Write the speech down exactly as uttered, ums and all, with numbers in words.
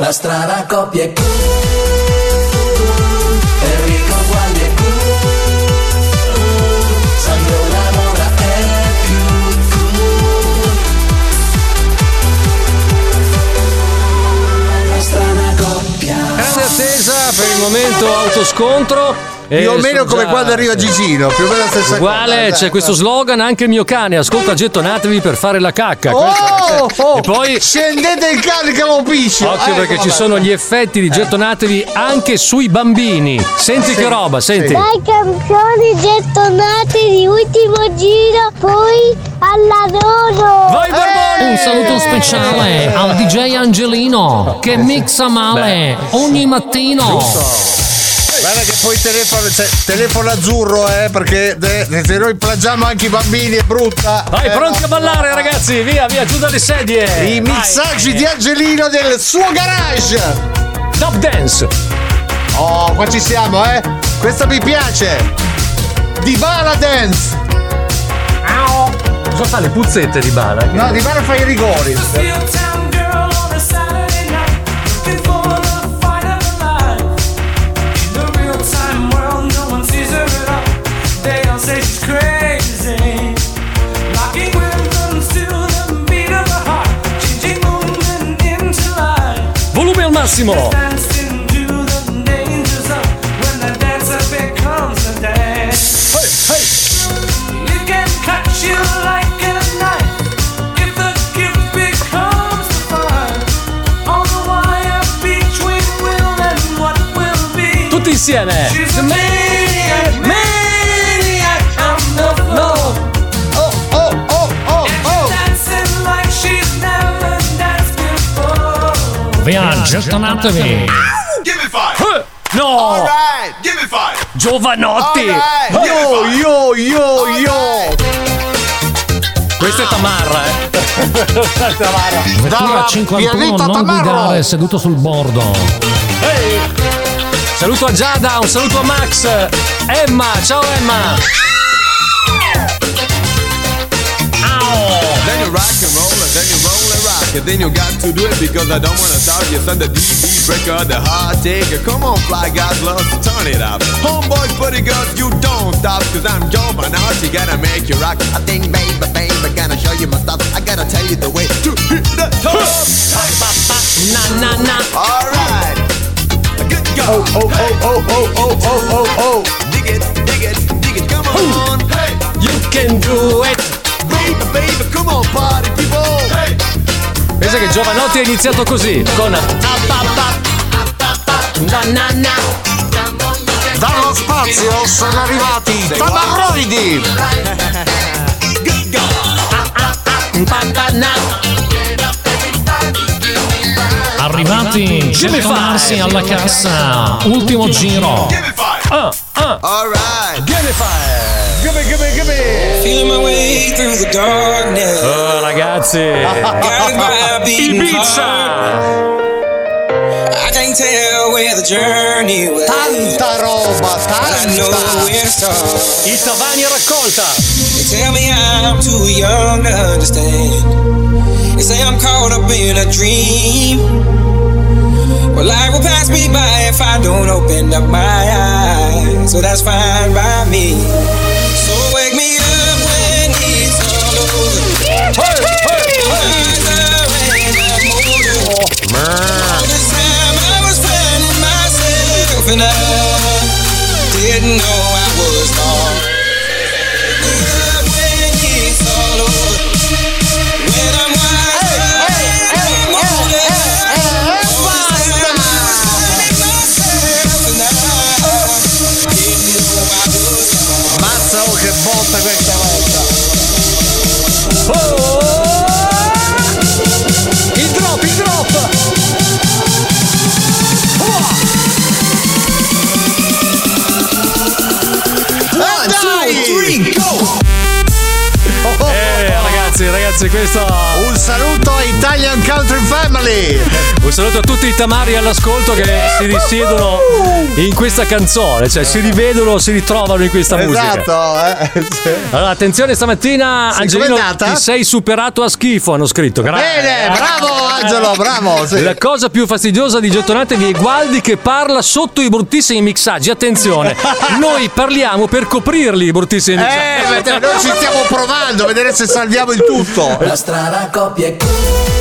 La strana coppia è cool, Enrico Gualdi è cool, Sandro Lamora è più cool. La strana coppia. Grande attesa per il momento autoscontro. Più o meno come quando arriva Gigino, più o meno la stessa uguale, cosa. c'è questo slogan, anche il mio cane ascolta gettonatevi per fare la cacca. Oh, oh, e poi scendete il cane che lo piscio. occhio eh, perché vabbè. ci sono gli effetti di gettonatevi anche sui bambini. Senti che roba, senti. Dai campioni gettonati di ultimo giro, poi alla loro. Vai Barboni! Un saluto speciale al D J Angelino che mixa male ogni mattino. Guarda che poi telefono, cioè, telefono azzurro, eh, perché de, de, se noi plagiamo anche i bambini è brutta. Vai, eh, pronti no. a ballare ragazzi, via, via, giù dalle sedie. I mixaggi Vai. di Angelino del suo garage. Top Dance. Oh, qua ci siamo, eh. Questa mi piace. Dybala Dance. Cosa fa le puzzette di Bala? No, Dybala fa i rigori. Volume al massimo. Tutti insieme. Oh, oh, oh, oh, oh. Via, gettonatevi. No! Alright, give me five. Giovanotti! Alright, Yo, yo, yo, yo. Questo è Tamarra, eh! Tamarra! Vettura cinquantuno pianeta non Tamarro. guidare seduto sul bordo. Ehi! Saluto a Giada, un saluto a Max! Emma, ciao Emma! Then you rock and roll and then you roll and rock and then you got to do it because I don't wanna stop you. Son, the D B breaker, the hard taker. Come on, fly guys, love to turn it up. Homeboys, buddy girls, you don't stop cause I'm Giovanotti, gotta make you rock. I think, baby, baby, gonna show you my stuff. I gotta tell you the way to hit the top. Na na na! Alright, good go. Oh, oh, oh, oh, oh, oh, oh, oh. Dig it, dig it, dig it, come on. Hey, You can do it! baby, baby, come on, party people. Hey. Pensa che Giovanotti è iniziato così, con na na na. Dallo spazio sono arrivati tamarroidi. Good go. Arrivati, gettonarsi alla cassa. Ultimo giro. Give me five. Ah, ah, Alright. give me five! Gimme, gimme, gimme. Feeling my way through the darkness. Oh ragazzi! Guided by a beating Ibiza! heart. I can't tell where the journey will lead, Tanta roba, but I know tanta. where to start. I Tavani a raccolta! They tell me I'm too young to understand. They say I'm caught up in a dream. Well, life will pass me by if I don't open up my eyes. So that's fine by me. So wake me up when it's all over. Hey, hey, hey. Eyes are in the motor. All this time I was finding myself and I didn't know I was gone. Wake up when it's all over. When I'm wide awake, I'm older. All this time I was finding myself and I didn't know I was gone. Mazza, oh, che botta questa volta. Oh! Il drop, il drop! One, two, ragazzi, questo. Un saluto a Italian Country Family. Un saluto a tutti i tamari all'ascolto che si risiedono in questa canzone, cioè si rivedono, si ritrovano in questa musica. Esatto, eh. Sì. Allora, attenzione stamattina, Sì, Angelino, com'è andata? ti sei superato a schifo, hanno scritto. Gra- Bene, bravo Angelo, bravo. Sì. La cosa più fastidiosa di Gettonatevi è Gualdi che parla sotto i bruttissimi mixaggi. Attenzione, noi parliamo per coprirli i bruttissimi mixaggi. Eh, perché noi ci stiamo provando a vedere se salviamo il tutto. La strana coppia è